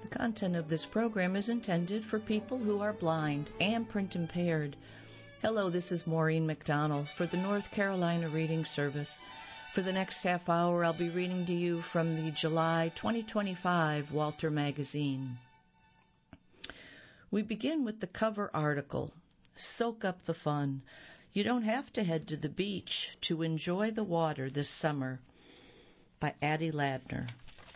Content of this program is intended for people who are blind and print impaired. Hello, this is Maureen McDonald for the North Carolina Reading Service. For the next half hour, I'll be reading to you from the July 2025 Walter Magazine. We begin with the cover article, Soak Up the Fun. You don't have to head to the beach to enjoy the water this summer, by Addie Ladner.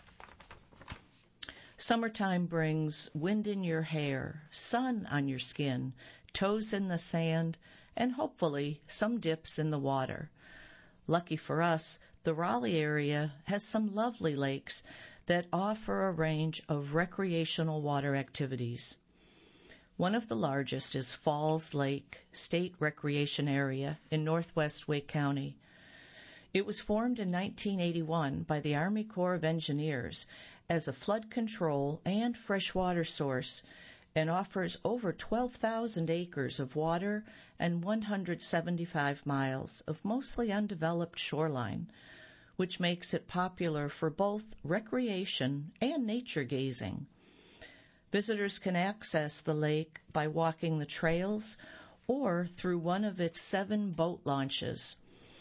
Summertime brings wind in your hair, sun on your skin, toes in the sand, and hopefully some dips in the water. Lucky for us, the Raleigh area has some lovely lakes that offer a range of recreational water activities. One of the largest is Falls Lake State Recreation Area in northwest Wake County. It was formed in 1981 by the Army Corps of Engineers as a flood control and freshwater source and offers over 12,000 acres of water and 175 miles of mostly undeveloped shoreline, which makes it popular for both recreation and nature gazing. Visitors can access the lake by walking the trails or through one of its 7 boat launches,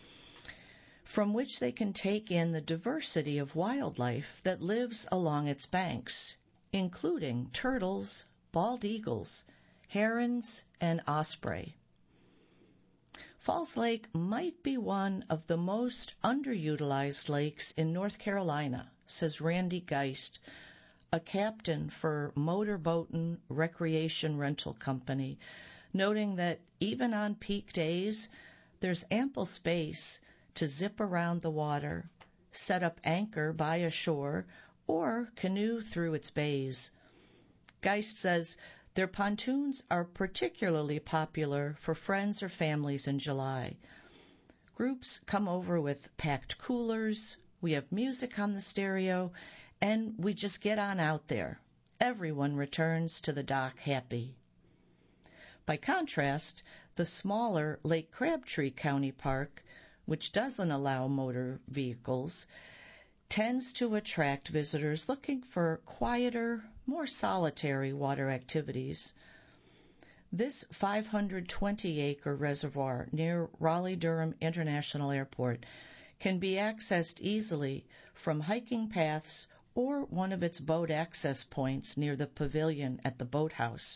from which they can take in the diversity of wildlife that lives along its banks, including turtles, bald eagles, herons, and osprey. Falls Lake might be one of the most underutilized lakes in North Carolina, says Randy Geist, a captain for Motor Boatin' Recreation Rental Company, noting that even on peak days, there's ample space to zip around the water, set up anchor by a shore, or canoe through its bays. Geist says their pontoons are particularly popular for friends or families in July. Groups come over with packed coolers, we have music on the stereo, and we just get on out there. Everyone returns to the dock happy. By contrast, the smaller Lake Crabtree County Park, which doesn't allow motor vehicles, tends to attract visitors looking for quieter, more solitary water activities. This 520-acre reservoir near Raleigh-Durham International Airport can be accessed easily from hiking paths or one of its boat access points near the pavilion at the boathouse.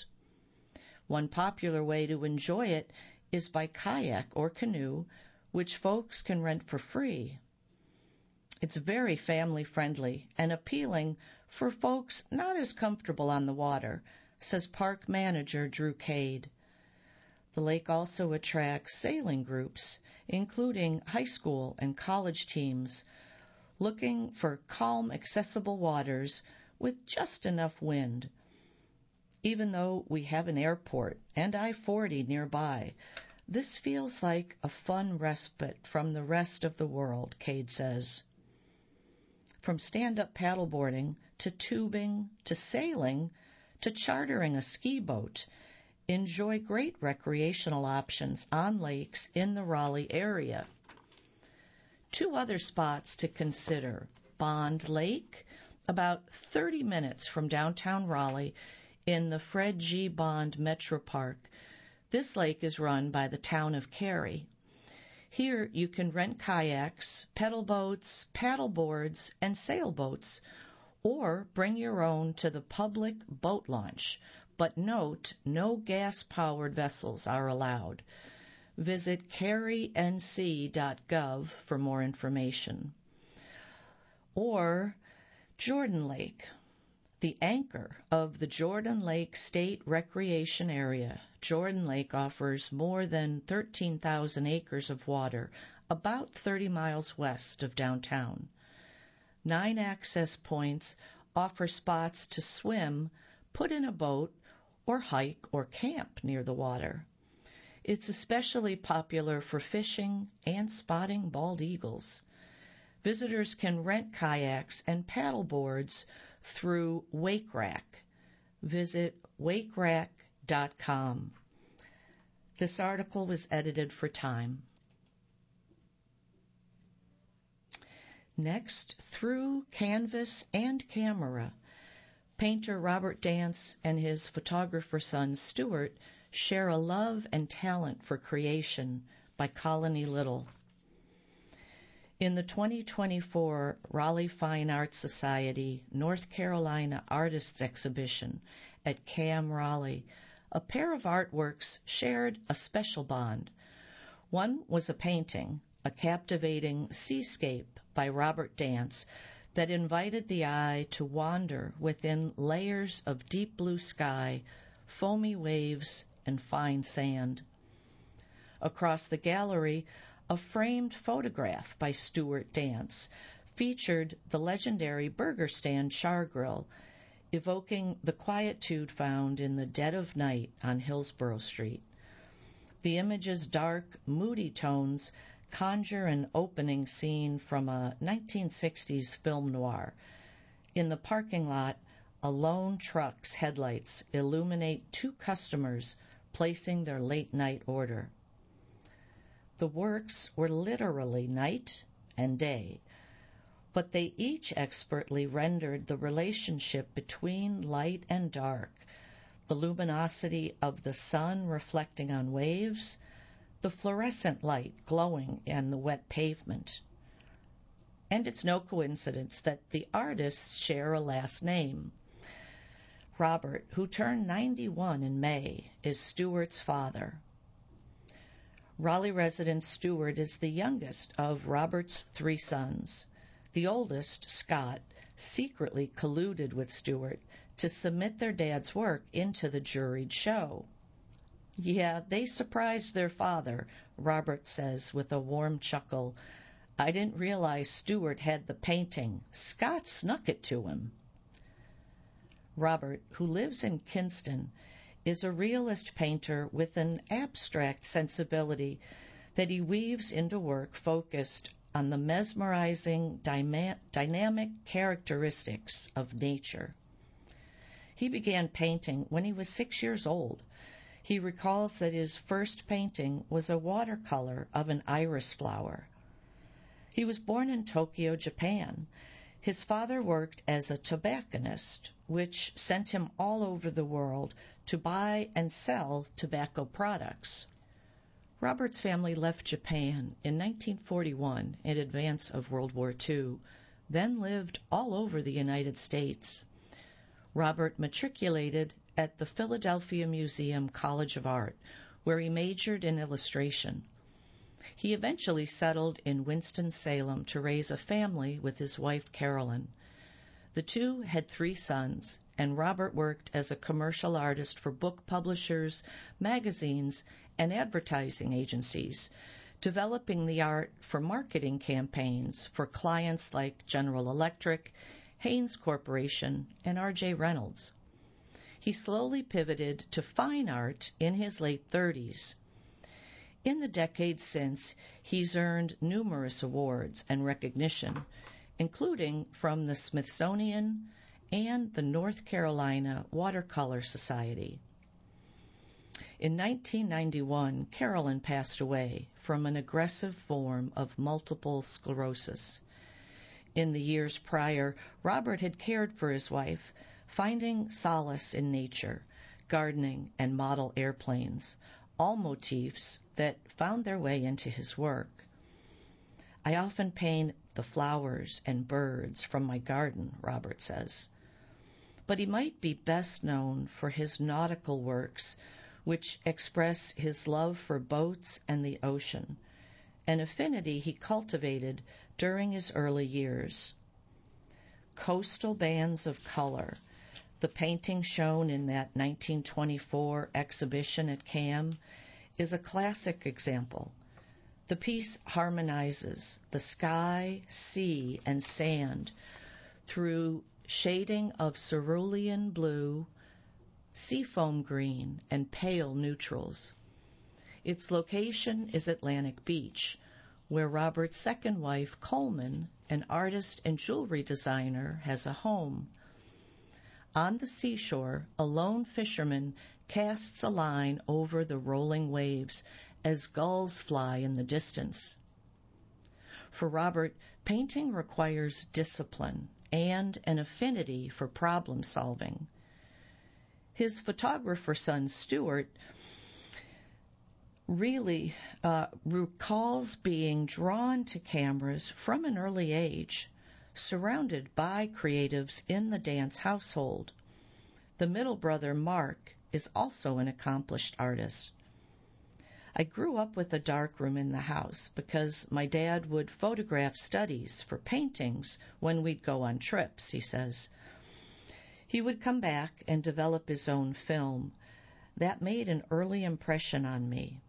One popular way to enjoy it is by kayak or canoe, which folks can rent for free. It's very family-friendly and appealing for folks not as comfortable on the water, says park manager Drew Cade. The lake also attracts sailing groups, including high school and college teams, looking for calm, accessible waters with just enough wind. Even though we have an airport and I-40 nearby, this feels like a fun respite from the rest of the world, Cade says. From stand-up paddleboarding to tubing to sailing to chartering a ski boat, enjoy great recreational options on lakes in the Raleigh area. 2 other spots to consider: Bond Lake, about 30 minutes from downtown Raleigh in the Fred G. Bond Metro Park. This lake is run by the town of Cary. Here you can rent kayaks, pedal boats, paddle boards, and sailboats, or bring your own to the public boat launch. But note, no gas-powered vessels are allowed. Visit carync.gov for more information. Or Jordan Lake, the anchor of the Jordan Lake State Recreation Area. Jordan Lake offers more than 13,000 acres of water, about 30 miles west of downtown. 9 access points offer spots to swim, put in a boat, or hike or camp near the water. It's especially popular for fishing and spotting bald eagles. Visitors can rent kayaks and paddle boards through Wake Rack. Visit wakerack.com. This article was edited for Time. Next, through canvas and camera, Painter Robert Dance and his photographer son Stuart share a love and talent for creation by Colony Little. In the 2024 Raleigh Fine Arts Society North Carolina Artists Exhibition at CAM Raleigh, a pair of artworks shared a special bond. One was a painting, a captivating seascape by Robert Dance, that invited the eye to wander within layers of deep blue sky, foamy waves, and fine sand. Across the gallery, a framed photograph by Stuart Dance featured the legendary burger stand Char Grill, evoking the quietude found in the dead of night on Hillsborough Street. The image's dark, moody tones conjure an opening scene from a 1960s film noir. In the parking lot, a lone truck's headlights illuminate two customers placing their late-night order. The works were literally night and day, but they each expertly rendered the relationship between light and dark, the luminosity of the sun reflecting on waves, the fluorescent light glowing on the wet pavement. And it's no coincidence that the artists share a last name. Robert, who turned 91 in May, is Stuart's father. Raleigh resident Stuart is the youngest of Robert's three sons. The oldest, Scott, secretly colluded with Stuart to submit their dad's work into the juried show. Yeah, they surprised their father, Robert says with a warm chuckle. I didn't realize Stuart had the painting. Scott snuck it to him. Robert, who lives in Kinston, is a realist painter with an abstract sensibility that he weaves into work focused on the mesmerizing, dynamic characteristics of nature. He began painting when he was 6 years old. He recalls that his first painting was a watercolor of an iris flower. He was born in Tokyo, Japan. His father worked as a tobacconist, which sent him all over the world to buy and sell tobacco products. Robert's family left Japan in 1941 in advance of World War II, then lived all over the United States. Robert matriculated at the Philadelphia Museum College of Art, where he majored in illustration. He eventually settled in Winston-Salem to raise a family with his wife Carolyn. The two had 3 sons, and Robert worked as a commercial artist for book publishers, magazines, and advertising agencies, developing the art for marketing campaigns for clients like General Electric, Haynes Corporation, and R.J. Reynolds. He slowly pivoted to fine art in his late 30s. In the decades since, he's earned numerous awards and recognition, including from the Smithsonian and the North Carolina Watercolor Society. In 1991, Carolyn passed away from an aggressive form of multiple sclerosis. In the years prior, Robert had cared for his wife, finding solace in nature, gardening, and model airplanes, all motifs that found their way into his work. I often paint the flowers and birds from my garden, Robert says. But he might be best known for his nautical works, which express his love for boats and the ocean, an affinity he cultivated during his early years. Coastal Bands of Color, the painting shown in that 1924 exhibition at CAM, is a classic example. The piece harmonizes the sky, sea, and sand through shading of cerulean blue, seafoam green, and pale neutrals. Its location is Atlantic Beach, where Robert's second wife, Coleman, an artist and jewelry designer, has a home. On the seashore, a lone fisherman casts a line over the rolling waves as gulls fly in the distance. For Robert, painting requires discipline and an affinity for problem solving. His photographer son, Stuart, really recalls being drawn to cameras from an early age, surrounded by creatives in the dance household. The middle brother, Mark, is also an accomplished artist. I grew up with a darkroom in the house because my dad would photograph studies for paintings when we'd go on trips, he says. He would come back and develop his own film. That made an early impression on me.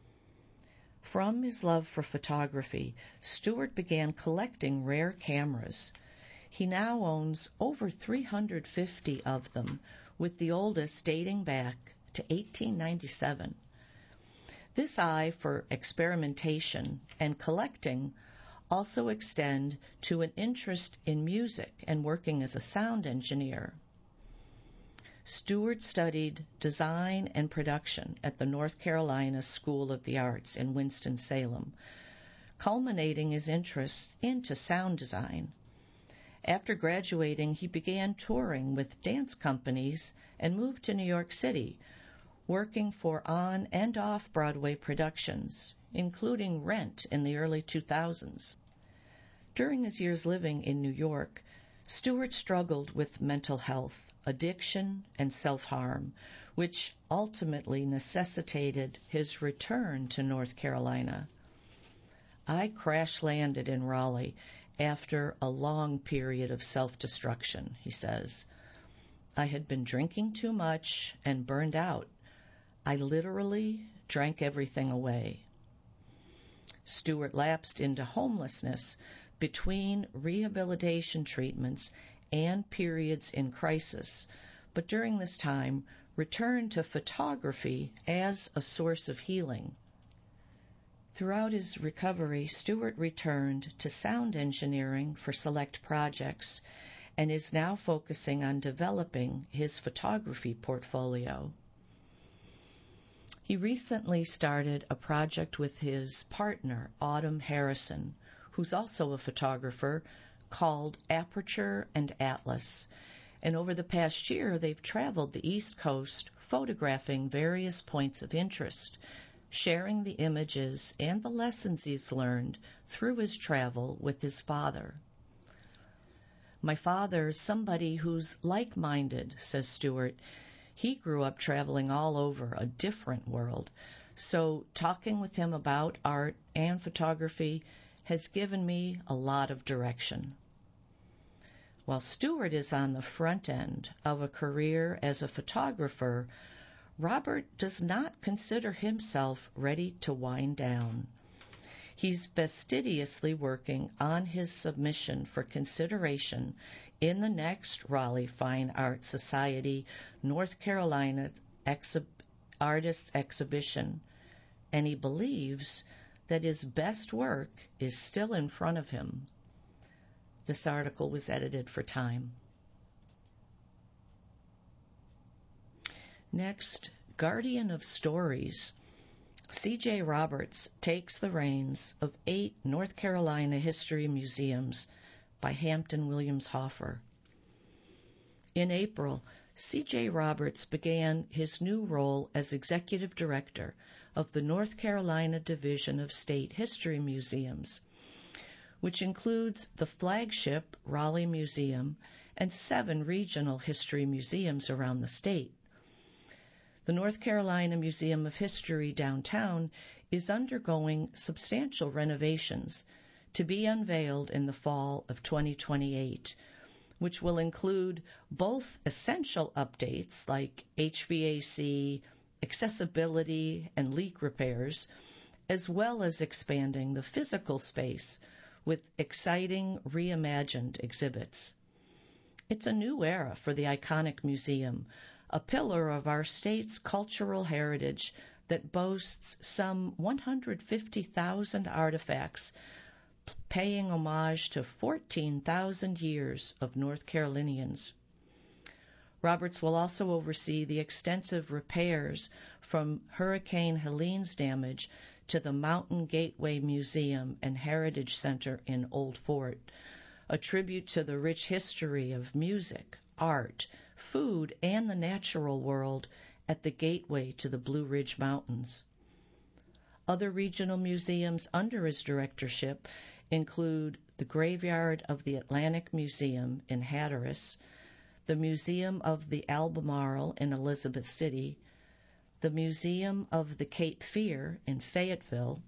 From his love for photography, Stuart began collecting rare cameras. He now owns over 350 of them, with the oldest dating back to 1897. This eye for experimentation and collecting also extend to an interest in music and working as a sound engineer. Stuart studied design and production at the North Carolina School of the Arts in Winston-Salem, culminating his interest into sound design. After graduating, he began touring with dance companies and moved to New York City, working for on- and off-Broadway productions, including Rent in the early 2000s. During his years living in New York, Stuart struggled with mental health, addiction, and self-harm, which ultimately necessitated his return to North Carolina. I crash-landed in Raleigh after a long period of self-destruction, he says. I had been drinking too much and burned out. I literally drank everything away. Stuart lapsed into homelessness between rehabilitation treatments and periods in crisis, but during this time returned to photography as a source of healing. Throughout his recovery, Stuart returned to sound engineering for select projects and is now focusing on developing his photography portfolio. He recently started a project with his partner, Autumn Harrison, who's also a photographer, called Aperture and Atlas. And over the past year, they've traveled the East Coast photographing various points of interest, sharing the images and the lessons he's learned through his travel with his father. My father's somebody who's like-minded, says Stuart. He grew up traveling all over a different world, so talking with him about art and photography has given me a lot of direction. While Stuart is on the front end of a career as a photographer, Robert does not consider himself ready to wind down. He's fastidiously working on his submission for consideration in the next Raleigh Fine Art Society North Carolina Artists Exhibition, and he believes that his best work is still in front of him. This article was edited for Time. Next, Guardian of Stories. C.J. Roberts takes the reins of 8 North Carolina history museums by Hampton Williams Hoffer. In April, C.J. Roberts began his new role as executive director of the North Carolina Division of State History Museums, which includes the flagship Raleigh Museum and 7 regional history museums around the state. The North Carolina Museum of History downtown is undergoing substantial renovations to be unveiled in the fall of 2028, which will include both essential updates like HVAC, accessibility, and leak repairs, as well as expanding the physical space with exciting reimagined exhibits. It's a new era for the iconic museum, a pillar of our state's cultural heritage that boasts some 150,000 artifacts, paying homage to 14,000 years of North Carolinians. Roberts will also oversee the extensive repairs from Hurricane Helene's damage to the Mountain Gateway Museum and Heritage Center in Old Fort, a tribute to the rich history of music, art, food, and the natural world at the gateway to the Blue Ridge Mountains. Other regional museums under his directorship include the Graveyard of the Atlantic Museum in Hatteras, the Museum of the Albemarle in Elizabeth City, the Museum of the Cape Fear in Fayetteville,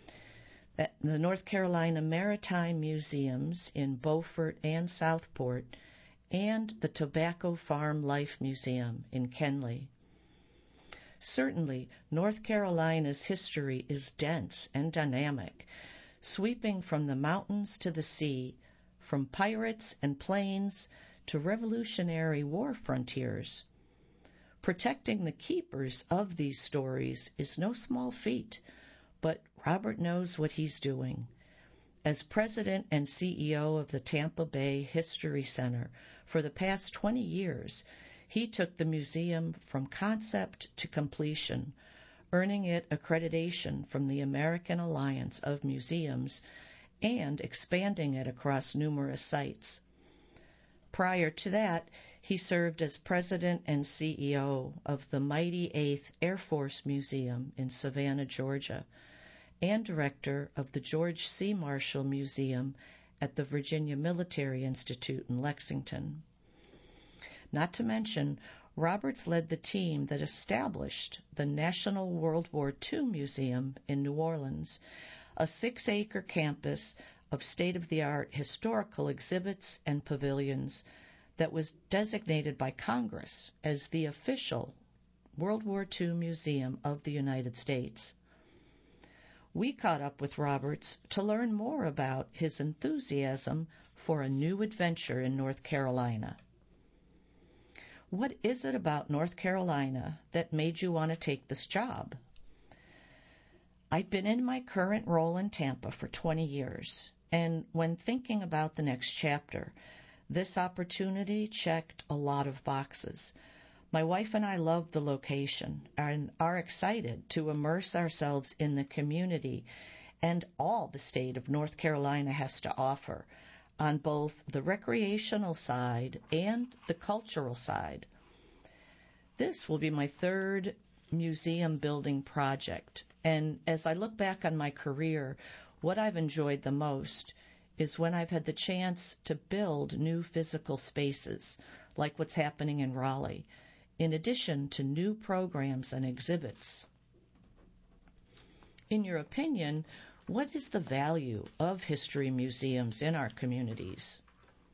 the North Carolina Maritime Museums in Beaufort and Southport, and the Tobacco Farm Life Museum in Kenly. Certainly, North Carolina's history is dense and dynamic, sweeping from the mountains to the sea, from pirates and plains to Revolutionary War frontiers. Protecting the keepers of these stories is no small feat, but Robert knows what he's doing. As president and CEO of the Tampa Bay History Center for the past 20 years, he took the museum from concept to completion, earning it accreditation from the American Alliance of Museums and expanding it across numerous sites. Prior to that, he served as president and CEO of the mighty 8th Air Force Museum in Savannah, Georgia, and director of the George C. Marshall Museum at the Virginia Military Institute in Lexington. Not to mention, Roberts led the team that established the National World War II Museum in New Orleans, a 6-acre campus of state-of-the-art historical exhibits and pavilions that was designated by Congress as the official World War II Museum of the United States. We caught up with Roberts to learn more about his enthusiasm for a new adventure in North Carolina. What is it about North Carolina that made you want to take this job? I'd been in my current role in Tampa for 20 years, and when thinking about the next chapter, this opportunity checked a lot of boxes. My wife and I love the location and are excited to immerse ourselves in the community and all the state of North Carolina has to offer, on both the recreational side and the cultural side. This will be my third museum building project, and as I look back on my career, what I've enjoyed the most is when I've had the chance to build new physical spaces, like what's happening in Raleigh, in addition to new programs and exhibits. In your opinion, what is the value of history museums in our communities?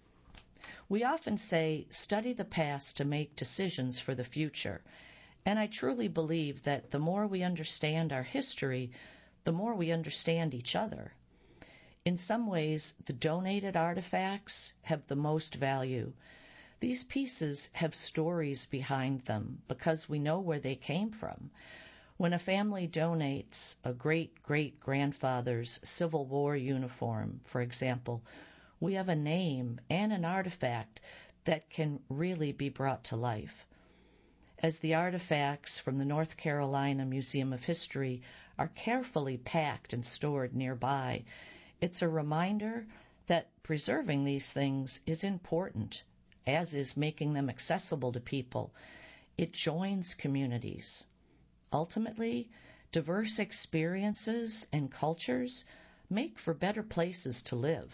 We often say, study the past to make decisions for the future, and I truly believe that the more we understand our history, the more we understand each other. In some ways, the donated artifacts have the most value. These pieces have stories behind them because we know where they came from. When a family donates a great-great-grandfather's Civil War uniform, for example, we have a name and an artifact that can really be brought to life. As the artifacts from the North Carolina Museum of History are carefully packed and stored nearby, it's a reminder that preserving these things is important, as is making them accessible to people. It joins communities. Ultimately, diverse experiences and cultures make for better places to live.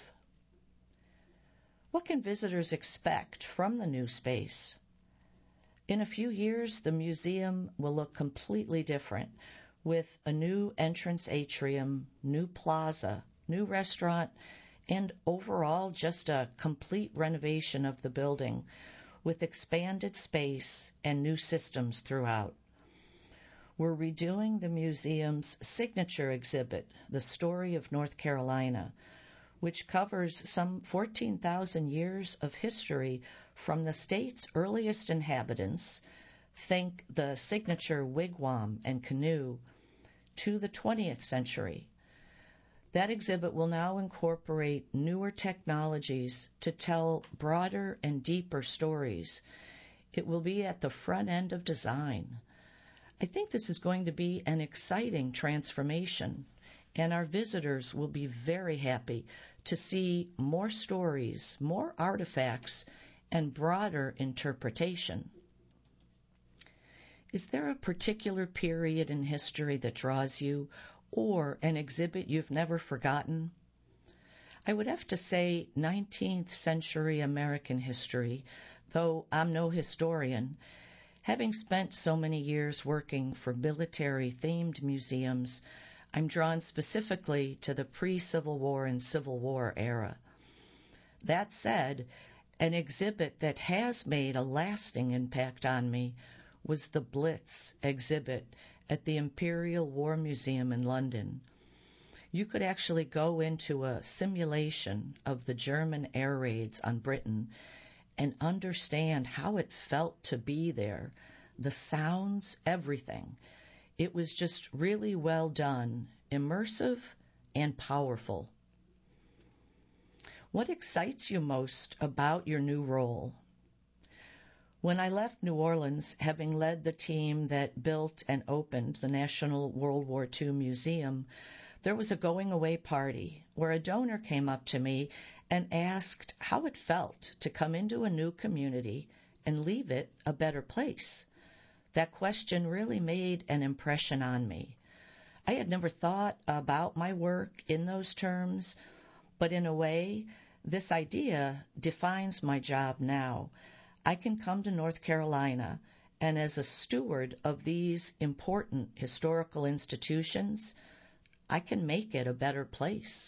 What can visitors expect from the new space? In a few years, the museum will look completely different, with a new entrance atrium, new plaza, new restaurant, and overall just a complete renovation of the building, with expanded space and new systems throughout. We're redoing the museum's signature exhibit, The Story of North Carolina, which covers some 14,000 years of history from the state's earliest inhabitants, think the signature wigwam and canoe, to the 20th century. That exhibit will now incorporate newer technologies to tell broader and deeper stories. It will be at the front end of design. I think this is going to be an exciting transformation, and our visitors will be very happy to see more stories, more artifacts, and broader interpretation. Is there a particular period in history that draws you, or an exhibit you've never forgotten? I would have to say 19th century American history, though I'm no historian. Having spent so many years working for military-themed museums, I'm drawn specifically to the pre-Civil War and Civil War era. That said, an exhibit that has made a lasting impact on me was the Blitz exhibit at the Imperial War Museum in London. You could actually go into a simulation of the German air raids on Britain and understand how it felt to be there, the sounds, everything. It was just really well done, immersive and powerful. What excites you most about your new role? When I left New Orleans, having led the team that built and opened the National World War II Museum, there was a going-away party where a donor came up to me and asked how it felt to come into a new community and leave it a better place. That question really made an impression on me. I had never thought about my work in those terms, but in a way, this idea defines my job now. I can come to North Carolina, and as a steward of these important historical institutions, I can make it a better place.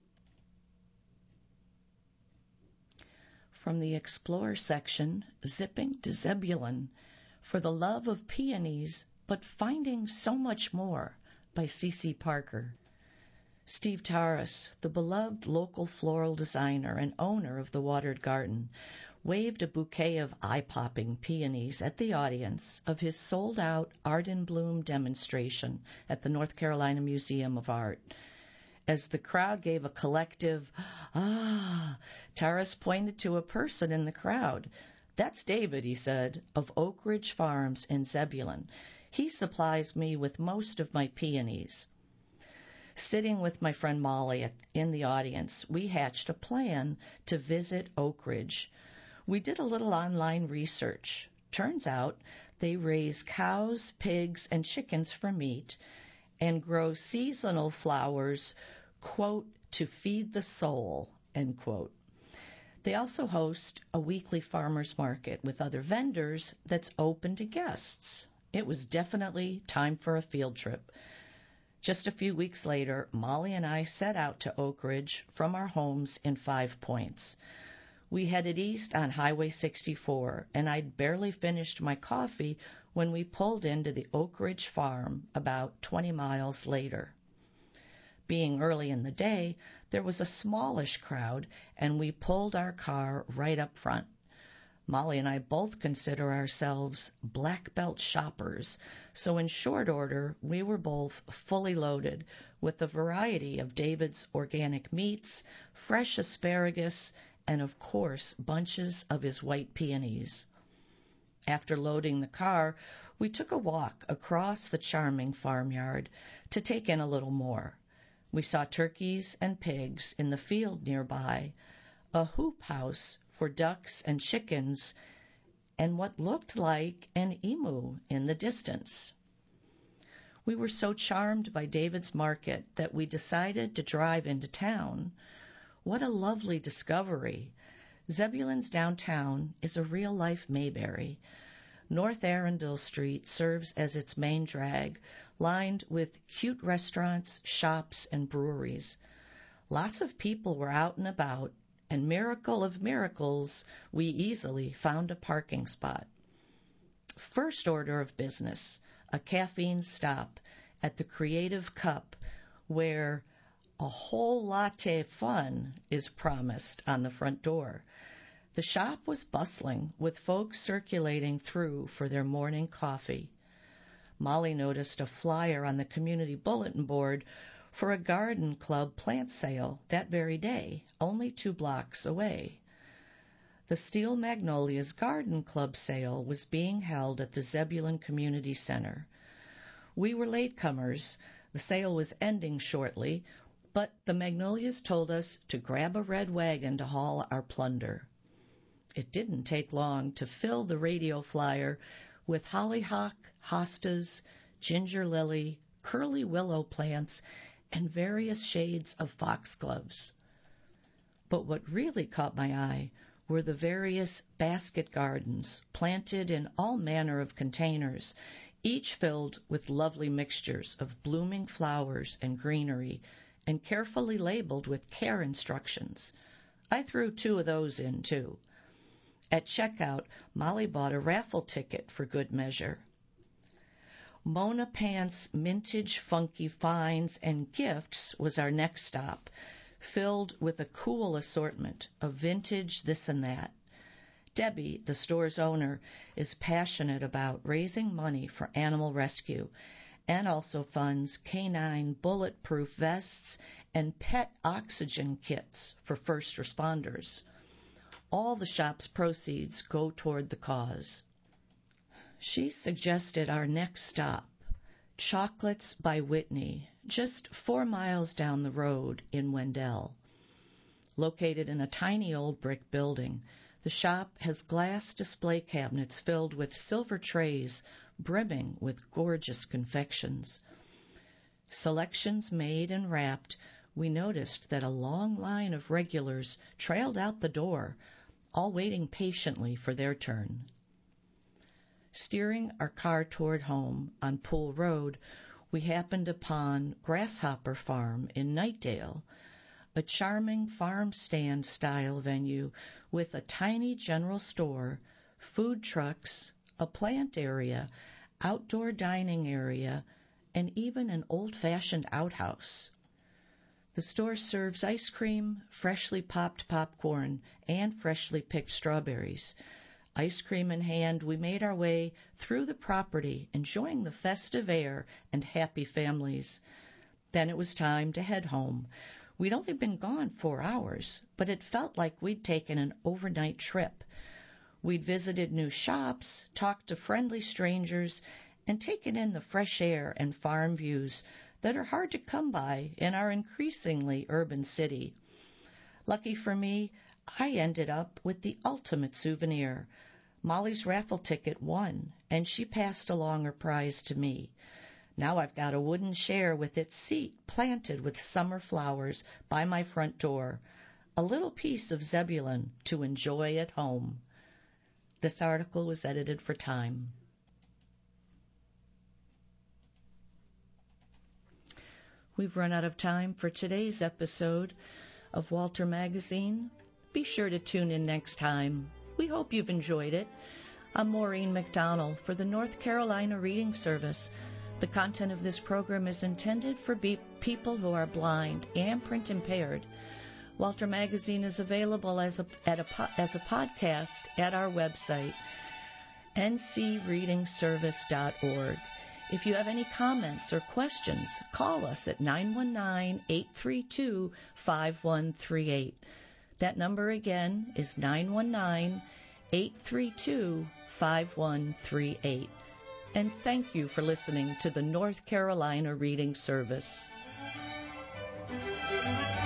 From the Explore section, Zipping to Zebulon, For the Love of Peonies, but Finding So Much More, by C.C. Parker. Steve Tarras, the beloved local floral designer and owner of the Watered Garden, waved a bouquet of eye-popping peonies at the audience of his sold-out Art in Bloom demonstration at the North Carolina Museum of Art. As the crowd gave a collective, "Ah," Tarras pointed to a person in the crowd. "That's David," he said, "of Oak Ridge Farms in Zebulon. He supplies me with most of my peonies." Sitting with my friend Molly in the audience, we hatched a plan to visit Oak Ridge. We did a little online research. Turns out they raise cows, pigs, and chickens for meat and grow seasonal flowers, quote, to feed the soul, end quote. They also host a weekly farmers market with other vendors that's open to guests. It was definitely time for a field trip. Just a few weeks later, Molly and I set out to Oak Ridge from our homes in 5 Points. We headed east on Highway 64, and I'd barely finished my coffee when we pulled into the Oak Ridge Farm about 20 miles later. Being early in the day, there was a smallish crowd, and we pulled our car right up front. Molly and I both consider ourselves black belt shoppers, so in short order, we were both fully loaded with a variety of David's organic meats, fresh asparagus, and of course, bunches of his white peonies. After loading the car, we took a walk across the charming farmyard to take in a little more. We saw turkeys and pigs in the field nearby, a hoop house for ducks and chickens, and what looked like an emu in the distance. We were so charmed by David's market that we decided to drive into town. What a lovely discovery. Zebulon's downtown is a real-life Mayberry. North Arundel Street serves as its main drag, lined with cute restaurants, shops, and breweries. Lots of people were out and about, and miracle of miracles, we easily found a parking spot. First order of business, a caffeine stop at the Creative Cup, where a whole latte fun is promised on the front door. The shop was bustling, with folks circulating through for their morning coffee. Molly noticed a flyer on the community bulletin board for a garden club plant sale that very day, only 2 blocks away. The Steel Magnolias Garden Club sale was being held at the Zebulon Community Center. We were latecomers. The sale was ending shortly, But the Magnolias told us to grab a red wagon to haul our plunder. It didn't take long to fill the radio flyer with hollyhock, hostas, ginger lily, curly willow plants, and various shades of foxgloves. But what really caught my eye were the various basket gardens planted in all manner of containers, each filled with lovely mixtures of blooming flowers and greenery, and carefully labeled with care instructions. I threw 2 of those in, too. At checkout, Molly bought a raffle ticket for good measure. Mona Pants Mintage Funky Finds and Gifts was our next stop, filled with a cool assortment of vintage this and that. Debbie, the store's owner, is passionate about raising money for animal rescue and also funds canine bulletproof vests and pet oxygen kits for first responders. All the shop's proceeds go toward the cause. She suggested our next stop, Chocolates by Whitney, just 4 miles down the road in Wendell. Located in a tiny old brick building, the shop has glass display cabinets filled with silver trays brimming with gorgeous confections. Selections made and wrapped, we noticed that a long line of regulars trailed out the door, all waiting patiently for their turn. Steering our car toward home on Pool Road, we happened upon Grasshopper Farm in Knightdale, a charming farm stand-style venue with a tiny general store, food trucks, a plant area, outdoor dining area, and even an old-fashioned outhouse. The store serves ice cream, freshly popped popcorn, and freshly picked strawberries. Ice cream in hand, we made our way through the property, enjoying the festive air and happy families. Then it was time to head home. We'd only been gone 4 hours, but it felt like we'd taken an overnight trip. We'd visited new shops, talked to friendly strangers, and taken in the fresh air and farm views that are hard to come by in our increasingly urban city. Lucky for me, I ended up with the ultimate souvenir. Molly's raffle ticket won, and she passed along her prize to me. Now I've got a wooden chair with its seat planted with summer flowers by my front door, a little piece of Zebulon to enjoy at home. This article was edited for Time. We've run out of time for today's episode of Walter Magazine. Be sure to tune in next time. We hope you've enjoyed it. I'm Maureen McDonald for the North Carolina Reading Service. The content of this program is intended for people who are blind and print impaired. Walter Magazine is available as a podcast at our website, ncreadingservice.org. If you have any comments or questions, call us at 919-832-5138. That number again is 919-832-5138. And thank you for listening to the North Carolina Reading Service.